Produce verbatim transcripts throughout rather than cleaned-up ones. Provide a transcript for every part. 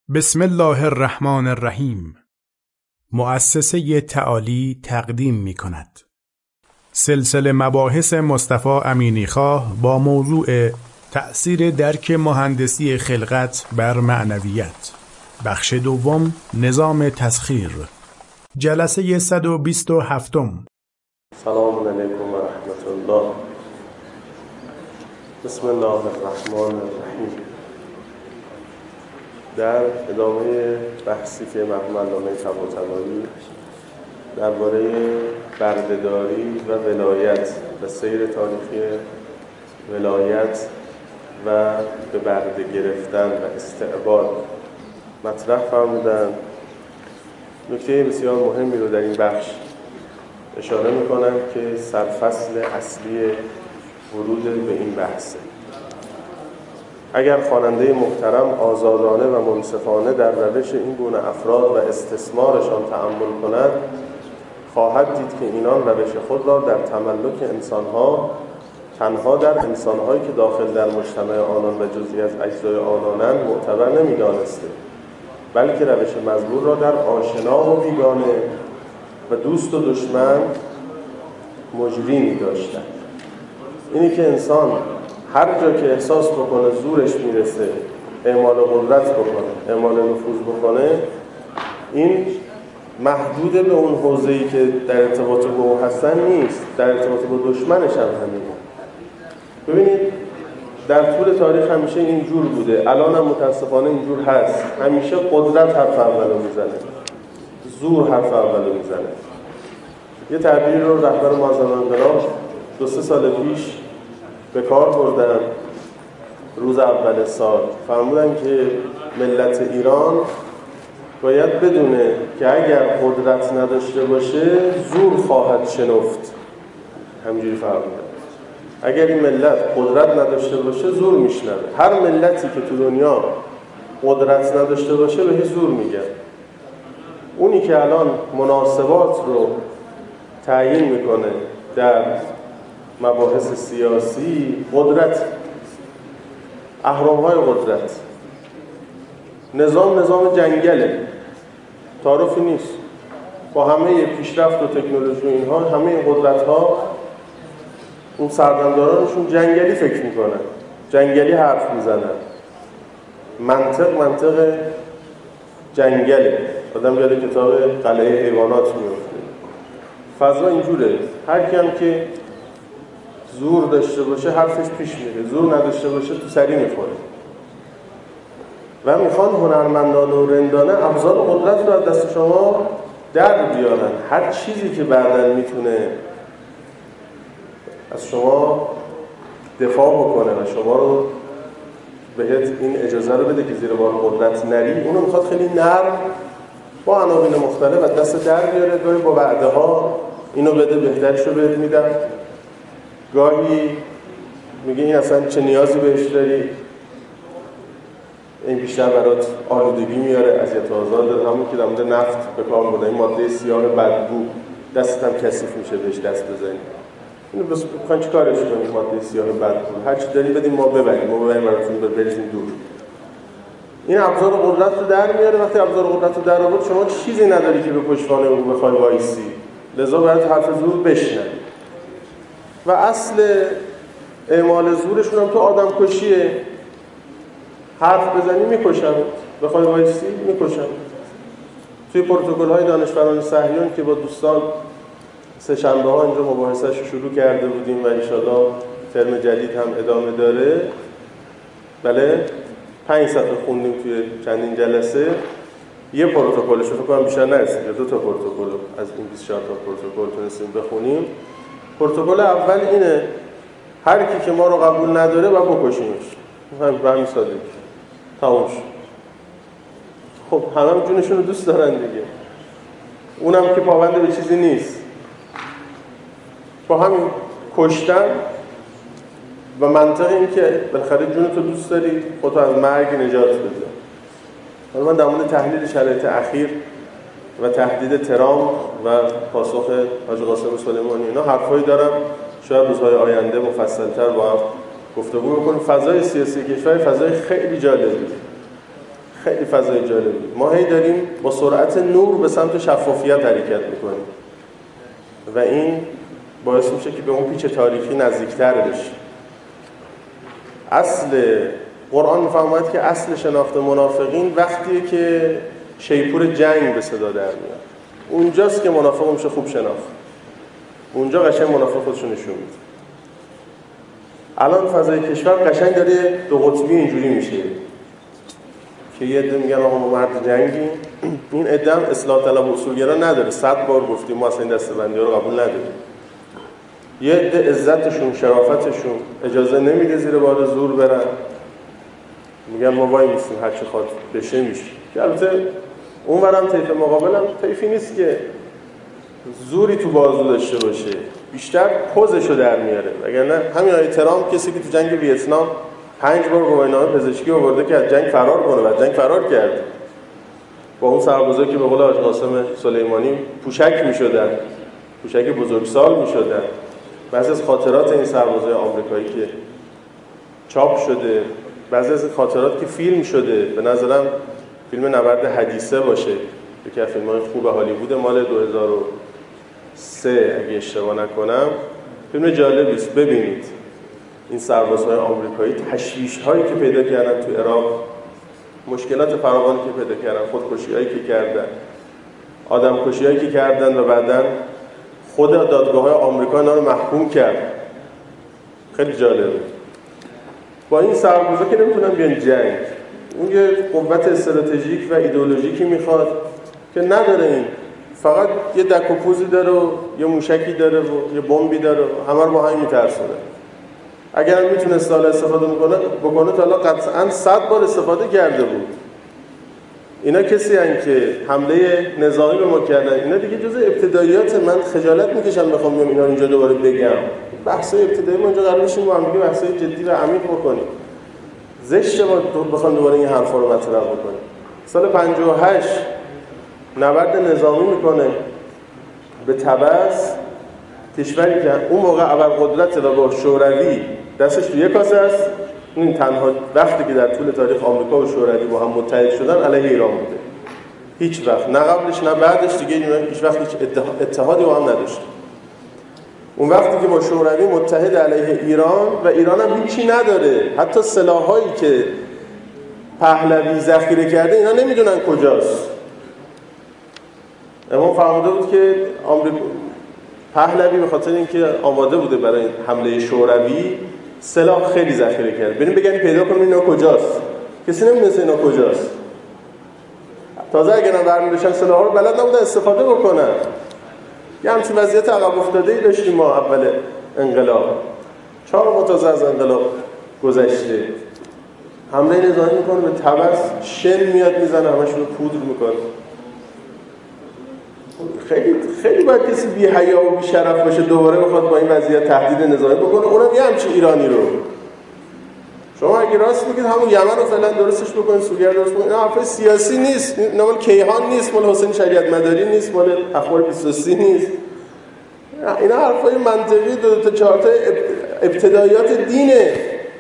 بسم الله الرحمن الرحیم. مؤسسه تعالی تقدیم می کند سلسله مباحث مصطفی امینیخواه با موضوع تأثیر درک مهندسی خلقت بر معنویت، بخش دوم، نظام تسخیر، جلسه صد و بیست و هفتم. سلام علیکم و رحمت الله. بسم الله الرحمن الرحیم. در ادامه بحثی که مرحوم علامه طباطبایی درباره بردهداری و ولایت و سیر تاریخی ولایت و به برده گرفتن و استعباد مطرح فرمودند، نکته بسیار مهمی رو در این بخش اشاره می‌کنم که سرفصل اصلی ورود به این بحثه. اگر خواننده محترم آزادانه و منصفانه در روش این گونه افراد و استثمارشان تأمل کند، خواهد دید که اینان روش خود را در تملک انسانها تنها در انسانهایی که داخل در مجتمع آنان و جزئی از اجزای آنانند معتبر نمی‌دانسته، بلکه روش مزبور را در آشنا و بیگانه و دوست و دشمن مجری می‌داشتند. اینی که انسان هر جا که احساس بکنه زورش میرسه اعمال قدرت بکنه، اعمال نفوذ بکنه، این محدود به اون حوزه‌ای که در ارتباط با او هستن نیست، در ارتباط با دشمنش هم همینه. ببینید در طول تاریخ همیشه اینجور بوده، الان هم متاسفانه اینجور هست. همیشه قدرت حرف اولو میزنه، زور حرف اولو میزنه. یه تعبیر رو رهبر معظم انقلاب دو سه سال پیش به کار بردن. روز اول سال فرمودن که ملت ایران باید بدونه که اگر قدرت نداشته باشه زور خواهد شنفت. همینجوری فرمودن، اگر این ملت قدرت نداشته باشه زور میشنوه. هر ملتی که تو دنیا قدرت نداشته باشه بهش زور میگن. اونی که الان مناسبات رو تعیین میکنه در مباحث سیاسی، قدرت، اهرم‌های قدرت، نظام نظام جنگله، تعارفی نیست. با همه پیشرفت و تکنولوژی و اینها، همه این قدرت‌ها اون سردمدارانشون جنگلی فکر میکنن، جنگلی حرف میزنن، منطق منطق جنگله. آدم یاد کتاب قلعه حیوانات میفته. فضا اینجوره، هر کی هم که زور داشته باشه حرفش پیش میره، زور نداشته باشه تو سری میخوره. و میخوان هنرمندانه و رندانه ابزار قدرت رو از دست شما در بیارن. هر چیزی که بعداً میتونه از شما دفاع بکنه و شما رو بهت این اجازه رو بده که زیر بار قدرت نری، اونو میخواد خیلی نرم با عناوین مختلف از دست در بیاره. گاهی با وعده ها اینو بده بهترش رو بهت میدم، گاهی میگه این اصلا چه نیازی بهش داری، این بیشتر برات آلودگی میاره، اذیت و آزار داره. همون که در مورد نفت به کار برده، این ماده سیاه بدبو، دستت هم کثیف میشه بهش دست بزنی. اینو بس بخوان چی کارش کنی؟ ماده سیاه بدبو هر چی داری بدیم ما ببریم، ما ببریم براتون بریزیم دور. این ابزار قدرت رو در میاره. وقتی ابزار قدرت رو در آورد شما چیزی نداری که به پشتوانه او بخوای وایسی، لذا باید حرف زور بشنوی. و اصل اعمال زورشون هم تو آدم کشیه. حرف بزنی میکشن، بخوای وایسی میکشن. توی پروتکل های دانشوران صهیون که با دوستان سه شنبه ها اینجا مباحثه‌اش شروع کرده بودیم و انشالله ترم جدید هم ادامه داره، بله پنج صفحه خوندیم توی چندین جلسه. یه پروتکلش رو فکر کنم بیشتر نرسید، دو تا پروتکل از این بیست و چهار تا پروتکل تونستیم بخونیم. پروتکل اول اینه هر کی که ما رو قبول نداره باید بکشیمش. همین به همین سادگی تموم شد. خب همه هم جونشون رو دوست دارن دیگه، اونم که پابند به چیزی نیست. با همین کشتن و منطق این که بالاخره جونتو دوست داری، خودتو از مرگ نجات بده. حالا من در مورد تحلیل شرایط اخیر و تهدید ترامپ و پاسخ حاج قاسم سلیمانی اینا حرفایی دارم، شاید روزهای آینده مفصل‌تر با هم گفتگو بکنیم. فضای سیاسی کشور فضای خیلی جالبیه، خیلی فضای جالبی. ما هی داریم با سرعت نور به سمت شفافیت حرکت میکنیم و این باعث میشه که به اون پیچ تاریخی نزدیکتر بشیم. اصل قرآن میفرماید که اصل شناخت منافقین وقتیه که شیپور جنگ به صدا در میاد. اونجاست که منافق میشه خوب شناخت. اونجا قشنگ منافق خودشون نشون میده. الان فضای کشور قشنگ داره دو قطبی اینجوری میشه که یه عده میگن آقا ما مرد جنگیم، این عده هم اصلاح طلب و اصولگرا نداره. صد بار گفتیم ما اصلا این دسته‌بندی‌ها رو قبول نداریم. یه عده عزتشون، شرافتشون اجازه نمیده زیر بار زور برن، میگن ما وای میسیم هر چی خواد بشه میشه. که البته اونورم طیف مقابلم طیفی نیست که زوری تو بازو داشته باشه، بیشتر پوزشو در میاره. وگرنه همین آقای ترامپ کسی که تو جنگ ویتنام پنج بار گواهینامه پزشکی آورده که از جنگ فرار کنه و از جنگ فرار کرد، با اون سربازایی که به قول حاج قاسم سلیمانی پوشک میشدن، پوشک بزرگسال میشدن. بعضی از خاطرات این سربازای آمریکایی که چاپ شده، بعضی از خاطرات که فیلم شده، به نظرم فیلم نبرد حدیثه باشه، یکی از فیلم‌های خوب هالیوود مال دو هزار و سه اگه اشتباه نکنم. فیلم جالبی است، ببینید. این سربازهای آمریکایی تشویش‌هایی که پیدا کردن تو عراق، مشکلات فراوانی که پیدا کردن، خودکشی‌هایی که کردن، آدمکشی‌هایی که کردن و بعداً خود دادگاه‌های آمریکا اینا رو محکوم کرد. خیلی جالبه. با این سربازا که نمیتونن بیان جنگ، اون یه قوت استراتژیک و ایدئولوژیکی میخواد که نداره. این فقط یه دک و پوزی داره و یه موشکی داره و یه بمبی داره و همه رو با هم میترسونه. اگر میتونست حالا استفاده میکنه بکنه تا حالا قطعاً صد بار استفاده کرده بود. اینا کسی هستن که حمله نظامی به ما کردن. اینا دیگه جزء ابتداییات. من خجالت میکشم بخوام بیام اینا اینجا دوباره بگم. بحث‌های ابتدایی ما اینجا قرار بشیم با هم دیگه بحث‌های جدی و عمیق بکنیم. زشته ما بخوام دوباره این حرفا رو مطرح بکنیم. سال پنجاه و هشت نبرد نظامی میکنه به طبس، کشوری که اون موقع ابرقدرت و با شوروی دستش تو یک کاسه است. این تنها وقتی که در طول تاریخ آمریکا و شوروی با هم متحد شدن علیه ایران بوده. هیچ وقت نه قبلش نه بعدش دیگه هیچ وقت هیچ اتحادی با هم نداشت. اون وقتی که با شوروی متحد علیه ایران و ایران هم هیچی نداره، حتی سلاحایی که پهلوی ذخیره کرده اینا نمیدونن کجاست. امام فرموده بود که آمریکا پهلوی به خاطر اینکه آماده بوده برای حمله شوروی سلاح خیلی ذخیره کرد. بریم بگن پیدا کنیم اینا کجاست. کسی نمیدونه اینا کجاست. تازه اگه نه برمی بشن سلاح‌ها رو بلد نبودن استفاده بکنن. یه همچین وضعیت عقب افتاده‌ای داشتیم ما اول انقلاب. چهار ماه تازه از انقلاب گذشته. حمله نظامی میکنه به طبس، شن میاد میزنه، همشون رو پودر میکنه. خیلی خیلی باید کسی بی حیا و بی شرف باشه دوباره بخواد با این وضعیت تهدید نظامی بکنه، اونم یه همچین ایرانی رو. شما اگه راست میگید همون یمن رو فعلا درستش بکنید، سوریه رو درست بکنید. اینا حرف سیاسی نیست، اینا مال کیهان نیست، مال حسین شریعت مداری نیست، مال اخبار بیست و سه نیست. اینا حرفای منطقی دو تا چهار تا ابتدایات دینه.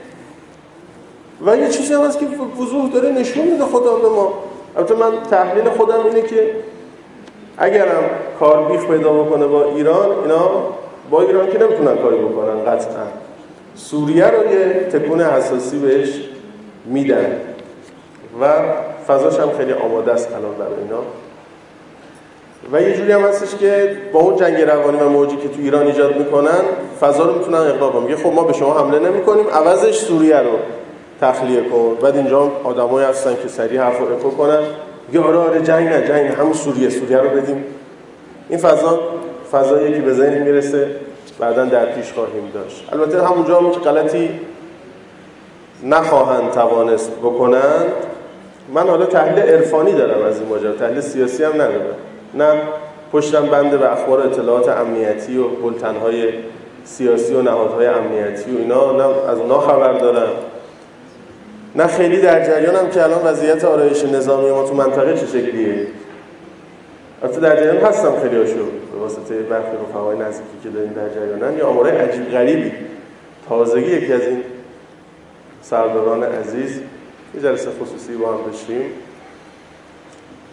و یه چیزی هم هست که وضوح داره نشون میده خدا به ما. البته من تحلیل خودم اینه که اگرم کار بیخ پیدا بکنه با ایران، اینا با ایران که نمیتونن کاری بکنن قطعا. سوریه رو یه تکون حساسی بهش میدن و فضاش هم خیلی آماده است الان برای اینا. و یه جوری هم هستش که با اون جنگ روانی و موجی که تو ایران ایجاد میکنن فضا رو میتونن اقدام کنن. میگه خب ما به شما حمله نمیکنیم، عوضش سوریه رو تخلیه کن. بعد اینجا آدمایی هستن که سریع حرف رو اکو کنن، میگه آره آره جنگ نه جنگ همون سوریه سوریه رو بدیم. این فضا فضایی که به ذهن میرسه بعداً در پیش خواهیم داشت. البته همونجا هم که غلطی نخواهند توانست بکنند. من حالا تحلیل عرفانی دارم از این ماجرا، تحلیل سیاسی هم ندارم. نه پشتم بنده به اخبار اطلاعات امنیتی و بولتن‌های سیاسی و نهادهای امنیتی و اینا، نه از اونها خبر دارم، نه خیلی در جریانم که الان وضعیت آرایش نظامی ما تو منطقه چه شکلیه. البته در جریان هستم خیلی هاشو به واسطه برخی رفقای نزدیکی که داریم در جریانن. یا آمارای عجیب غریبی تازگی یکی از این سرداران عزیز یه جلسه خصوصی با هم داشتیم،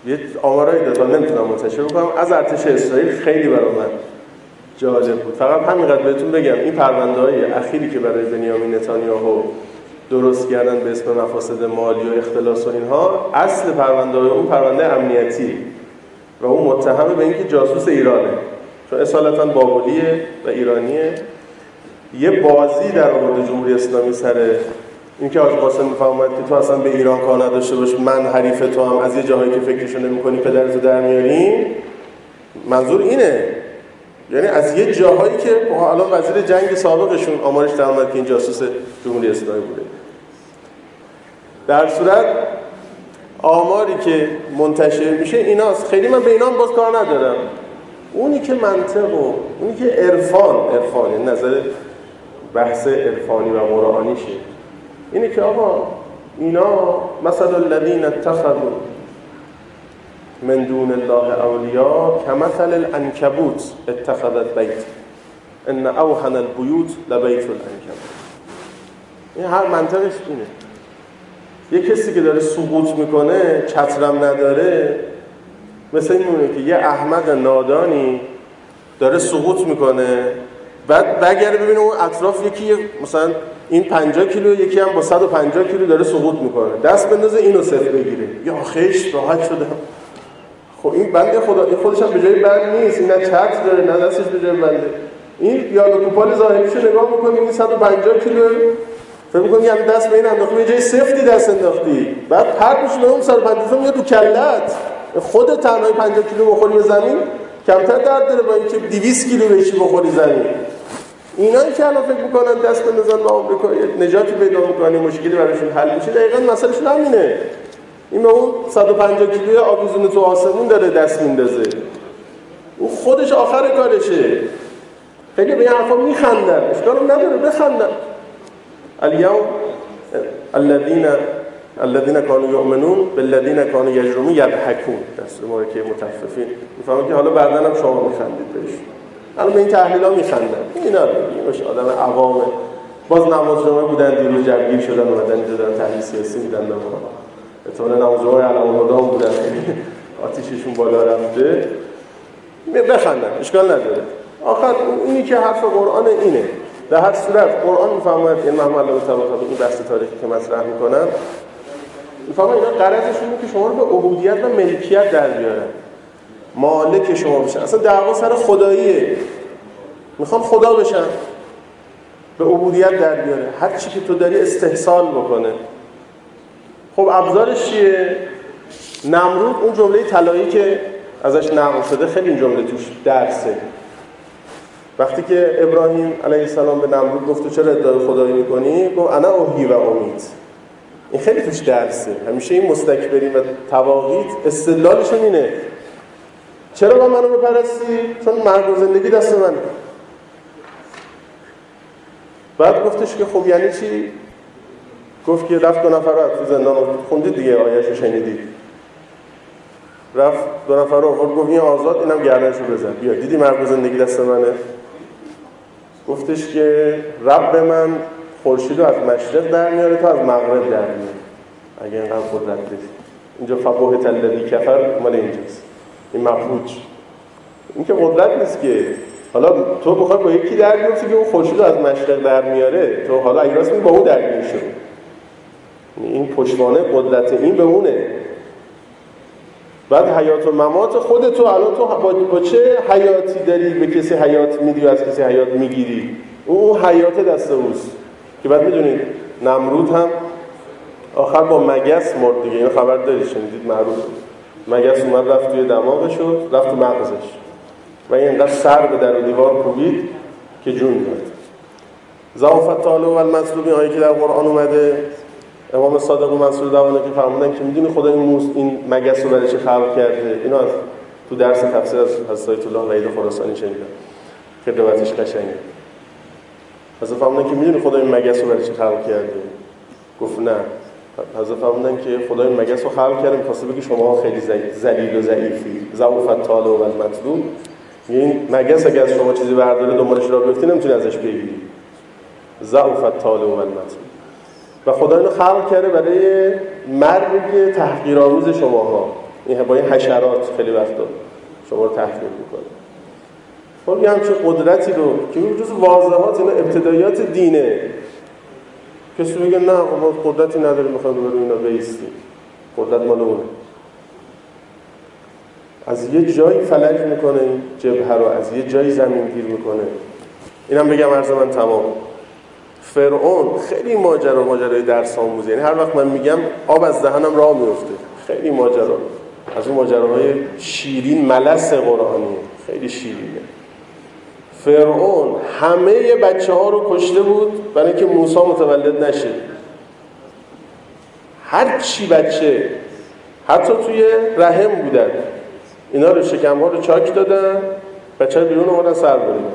یه آمارایی داد نمیتونم منتشر بکنم از ارتش اسرائیل، خیلی برای من جالب بود. فقط همینقدر بهتون بگم این پرونده‌های اخیری که برای بنیامین نتانیاهو درست کردن به اسم مفاسد مالی و اختلاس و اینها، اصل پرونده اون پرونده امنیتی و اون متهم به اینکه جاسوس ایرانه، چون اصالتا بابلیه و ایرانیه. یه بازی در آورد جمهوری اسلامی سر اینکه آقا قاسم میفهمد که تو اصلا به ایران کار نداشته باش، من حریف تو هم، از یه جاهایی که فکرشو نمی‌کنی پدرتو در میاریم. منظور اینه، یعنی از یه جاهایی که الان وزیر جنگ سابقشون آمارش در اومد که این جاسوس جمهوری اسلامی بوده. در صورت آماری که منتشر میشه ایناست، خیلی من به اینا هم باز کار ندارم. اونی که منطق و اونی که عرفان عرفان یعنی نظر بحث عرفانی و قرآنیشه اینه که آقا اینا مثلا الذین اتخذوا من دون الله اولیاء کمثل العنکبوت اتخذت بیت ان اوهن البیوت لبیت العنکبوت. این هر منطقش اینه. یه کسی که داره سقوط میکنه، چترم نداره، مثل این مونه که یه احمق نادانی داره سقوط میکنه، بعد بگره ببینه اون اطراف یکی مثلا این پنجاه کیلو، یکی هم با صد و پنجاه کیلو داره سقوط میکنه، دست بندازه اینو صفر بگیره، یا خیش راحت شده. خب این بنده خدا این خودش هم به جای بند نیست، این نه چتر داره نه دستش به جای بنده. این یالوکوپال ظاهریشو نگاه میکنه این صد و پنجاه کیلو، فکر می‌کنی یعنی دست به این انداختی، یه جای سفتی دست انداختی، بعد پرت میشه به اون صد و پنجاه میاد تو کلت، خود تنهای پنجاه کیلو بخوری به زمین کمتر درد داره با اینکه دویست کیلو بهش بخوری زمین. اینایی که الان فکر می‌کنن دست بندازن به آمریکا نجاتی پیدا می‌کنه، مشکلی براشون حل میشه، دقیقاً مسئلهشون همینه. این به اون صد و پنجاه کیلوی آویزون تو آسمون داره دست میندازه، اون خودش آخر کارشه. خیلی به این حرفا میخندن، اشکال نداره بخندن. الیوم الذین الذین کانوا یؤمنون بالذین کانوا یجرمون یضحکون، دست مبارکه متففین. میفهمن که حالا بعداً هم شما میخندید بهش. الان به این تحلیلا میخندن. اینا اینش آدم عوامه. باز نماز جمعه بودن دیروز جوگیر شدن اومدن اینجا دارن تحلیل سیاسی میدن به ما. احتمالاً نماز جمعه علم الهدی بودن، خیلی آتیششون بالا رفته. بخندن، اشکال نداره. آخر اینی که حرف قرآن اینه. در هر صورت قرآن میفهمد، این محمد الله تعالی این بحث تاریخی که مطرح میکنن میفهمن اینا غرضشون اینه که شما رو به عبودیت و ملکیت در بیارن، مالک شما بشن. اصلا دعوا سر خداییه، میخوان خدا بشن، به عبودیت در بیاره، هر چی که تو داری استحسان بکنه. خب ابزارش چیه؟ نمرود اون جمله طلایی که ازش نقل شده خیلی این جمله توش درسه. وقتی که ابراهیم علیه السلام به نمرود گفت چرا ادعای خدایی میکنی؟ گفت انا احیی و امیت. این خیلی توش درسه. همیشه این مستکبرین و تواغیت استدلالشون اینه چرا با منو بپرستی؟ چون مرگ و زندگی دست منه. بعد گفتش که خب یعنی چی؟ گفت که رفت دو نفر رو تو زندان خوندید دیگه، آیه‌شو شنیدید. رفت دو نفر رو آورد گفت این آزاد، اینم گردنشو بزن، بیا دیدی مرگ و زندگی دست منه. گفتش که رب من خورشید رو از مشرق در میاره تا از مغرب در میاره، اگه اینقدر قدرت داری. اینجا فبهت الذی کفر مال اینجاست، این مفهوج. این که قدرت نیست که حالا تو بخوای با یکی در بیفتی که اون خورشید رو از مشرق در میاره، تو حالا اگه راست میگی با اون درگیر شو. این پشتوانه قدرت این به اونه. بعد حیات و ممات خودتو الان تو با, با چه حیاتی داری به کسی حیات میدی و از کسی حیات میگیری؟ اون حیات دست اوست. که بعد میدونید نمرود هم آخر با مگس مرد دیگه، اینو خبر دارید شنیدید؟ معروف مگس اومد رفت توی دماغش و رفت تو مغزش و این انقدر سر به در و دیوار کوبید که جون داد. ضعف الطالب و المطلوب، آیه که در قرآن اومده، امام صادق و منصور دوانی که فرمودن که میدونی خدا این موس این مگس رو برای چی خلق کرده؟ اینو از تو درس تفسیر از حضرت آیت الله وحید خراسانی شنیدم، خیلی روایتش قشنگه. حضرت فرمودن که میدونی خدا این مگس رو برای چی خلق کرده؟ گفت نه. حضرت فرمودن که خدا این مگس رو خلق کرده می‌خواسته بگه شما خیلی ذلیل و ضعیفی. ضعف الطالب و المطلوب، این مگس اگه از شما چیزی برداره دنبالش راه بیفتی نمیتونی ازش بگیری. ضعف الطالب و المطلوب. و خدا اینو خلق کرده برای مرگ تحقیرآمیز شماها. این با این حشرات خیلی وقتا شما رو تحقیر میکنه. خب یه همچه قدرتی رو که این جز واضحات اینا ابتدایات دینه، کسی بگه نه ما قدرتی نداریم میخوایم رو اینا بیستیم، قدرت مال اونه. از یه جایی فلج میکنه این جبهه رو، از یه جایی زمین گیر میکنه. اینم بگم عرض من تمام. فرعون خیلی ماجرا ماجرای درس آموزی، یعنی هر وقت من میگم آب از دهنم راه میفته. خیلی ماجرا از اون ماجراهای شیرین ملس قرآنیه، خیلی شیرینه. فرعون همه بچه ها رو کشته بود برای اینکه موسی متولد نشه. هر چی بچه حتی توی رحم بودن اینا رو شکم ها رو چاک دادن، بچه ها بیرون آمدن سر بریدن.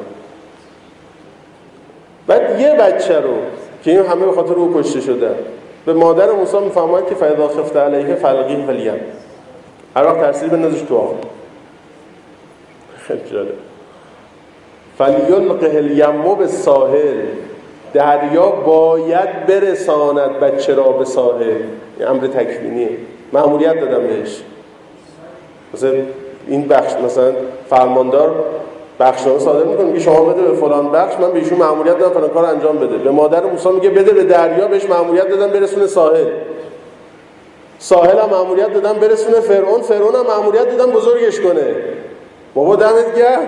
بعد یه بچه رو که این همه به خاطر او کشته شدن به مادر موسی میفهمد که فاذا خفت علیه فالقیه فی الیم، هر وقت ترسیدی بندازش تو آب. خیلی جالب. فلیلقه الیم بالساحل، دریا باید برساند بچه را به ساحل. این امر تکوینیه، مأموریت دادم بهش. مثلا این بخش مثلا فرماندار بخشنامه صادر میکنه میگه شما بده به فلان بخش، من به ایشون مأموریت دادم فلان کار انجام بده. به مادر موسی میگه بده به دریا، بهش مأموریت دادم برسونه ساحل. ساحل هم مأموریت دادم برسونه فرعون، فرعون هم مأموریت دادم بزرگش کنه. بابا دمت گرم،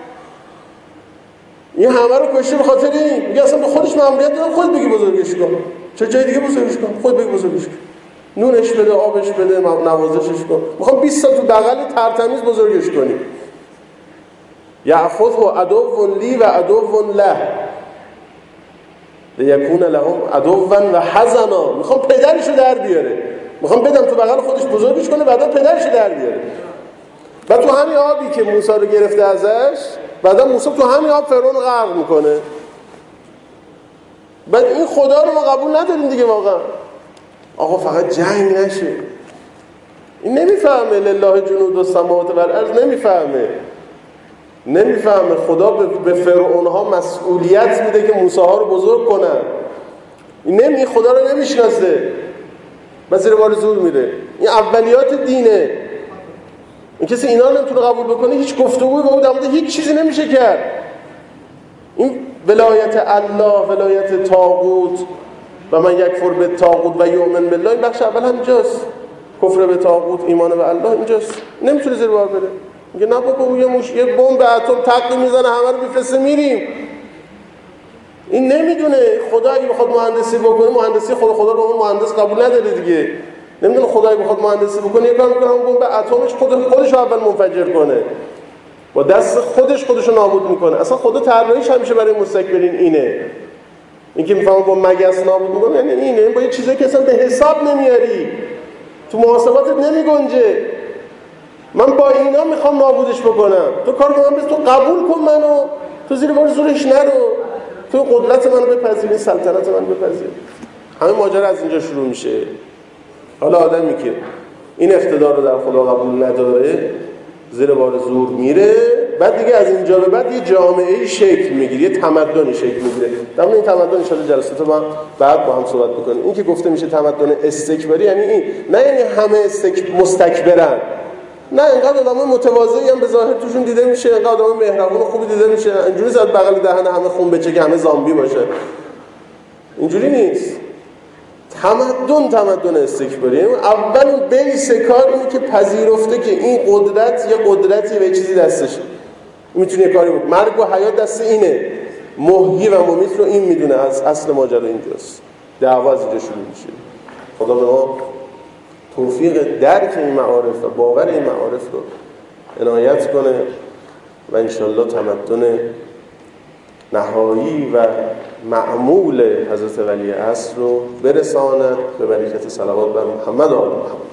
این همه رو کشته به خاطر این. میگه اصلا به خودش مأموریت دادم خود بگی بزرگش کن، چه جای دیگه بزرگش کن، خود بگی بزرگش کن، نونش بده، آبش بده، نوازشش کن. میخوام بیست سال تو بغل ترتمیز بزرگش کنی. یأخذه عدو لی و عدو له لیکون لهم عدوا و حزنا. میخوام پدرشو در بیاره، میخوام بدم تو بغل خودش بزرگش کنه، بعدا پدرشو در بیاره. بعد تو همین آبی که موسی رو گرفته ازش، بعدا موسی تو همین آب فرعون رو غرق میکنه. بعد این خدا رو ما قبول نداریم دیگه واقعا. آقا فقط جنگ نشه. این نمیفهمه لله جنود السماوات و الارض، نمیفهمه نمیفهمه خدا به فرعون ها مسئولیت میده که موسی ها رو بزرگ کنن. این نمی خدا رو نمیشناسه، بس زیر بار زور میره. این اولیات دینه. این کسی اینا رو نمیتونه قبول بکنه، هیچ گفتگویی با اون در مورد هیچ چیزی نمیشه کرد. این ولایت الله، ولایت طاغوت و من یکفر به طاغوت و یؤمن بالله، این بخش اول همینجاست. کفر به طاغوت، ایمان به الله اینجاست. نمیتونه زیر بار بره. میگه نه بابا یه موش یه بمب اتم تق میزنه همه رو میفرسته میریم. این نمیدونه خدا اگه بخواد مهندسی بکنه، مهندسی خود خدا رو مهندس قبول نداره دیگه. نمیدونه خدا اگه بخواد مهندسی بکنه یه کار میکنه اون بمب اتمش خود خودش رو اول منفجر کنه، با دست خودش خودش رو نابود میکنه. اصلا خدا طراحیش همیشه برای مستکبرین اینه. اینکه میفهمه با مگس نابود میکنه یعنی اینه، با یه چیزایی که اصلا به حساب نمیاری، تو محاسباتت نمیگنجه. من با اینا میخوام نابودش بکنم، تو کار کنم بس تو قبول کن منو، تو زیر بار زورش نرو، تو قدرت منو بپذیر، سلطنت منو بپذیر. همه ماجرا از اینجا شروع میشه. حالا آدمی که این اقتدار رو در خدا قبول نداره زیر بار زور میره، بعد دیگه از اینجا به بعد یه جامعه‌ای شکل میگیره، یه تمدنی شکل میگیره. در مورد این تمدن ان شاءالله جلسات ما بعد با هم صحبت بکنیم. این که گفته میشه تمدن استکباری یعنی این، نه یعنی همه استک... مستکبرن، نه اینقدر آدمای متواضعی هم به ظاهر توشون دیده میشه، اینقدر آدمای مهربون و خوبی دیده میشه، اینجوری زد بغل دهن همه خون بچه که همه زامبی باشه. اینجوری نیست. تمدن تمدن استکباری، یعنی اول بیس کار اینه که پذیرفته که این قدرت یه قدرتی و یه چیزی دستشه، میتونه یه کاری بکنه. مرگ و حیات دست اینه، محیی و ممیت رو این میدونه. از اصل ماجرا اینجاست، دعوا از اینجا شروع میشه. خدا به ما توفیق درک این معارف و باور این معارف رو عنایت کنه و انشالله تمدن نهایی و معمول حضرت ولی عصر رو برساند به برکت صلوات بر محمد و آل محمد.